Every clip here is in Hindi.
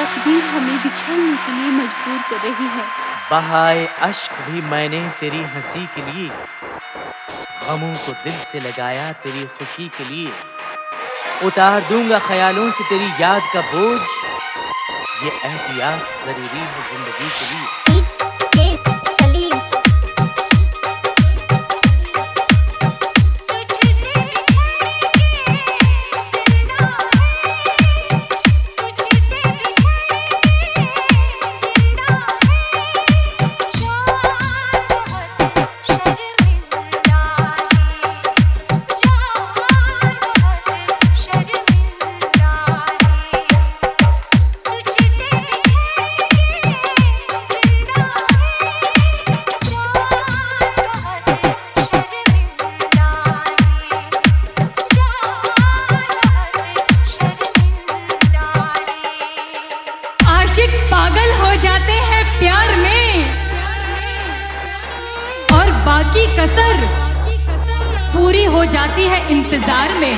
तकदीर हमें बिछड़ने के लिए मजबूर कर रही है। बहाए अश्क भी मैंने तेरी हंसी के लिए, गमों को दिल से लगाया तेरी खुशी के लिए। उतार दूंगा ख्यालों से तेरी याद का बोझ, ये एहतियात जरूरी है जिंदगी के लिए। आशिक पागल हो जाते हैं प्यार में, और बाकी कसर पूरी हो जाती है इंतजार में।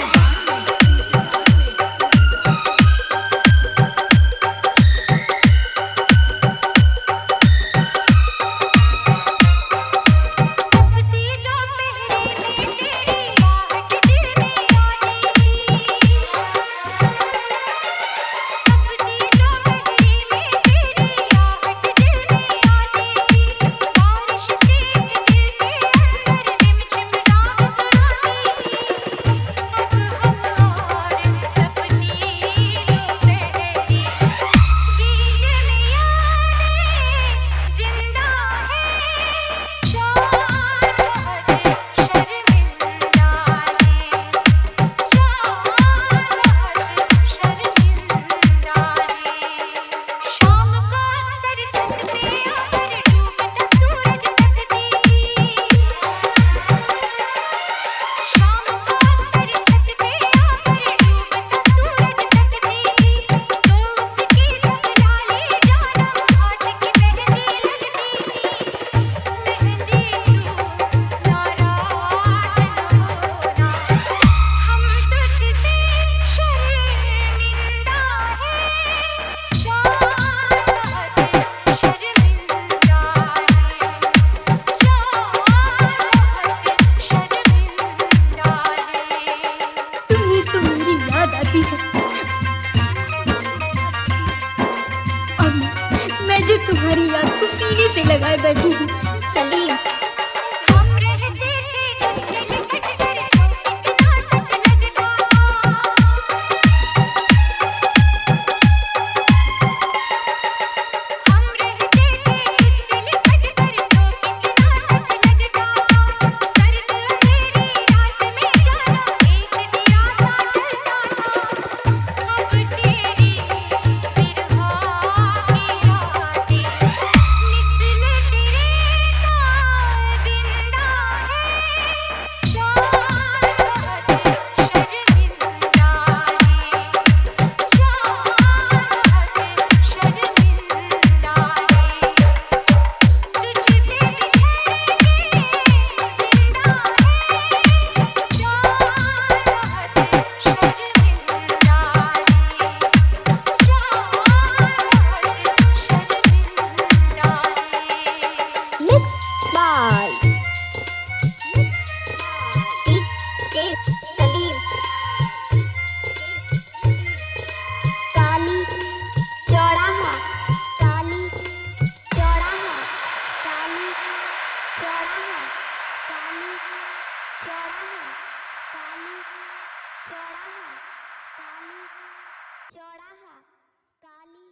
मैं जो तुम्हारी याद को सीने से लगाए बैठी हूँ सलीम। चौराहा काली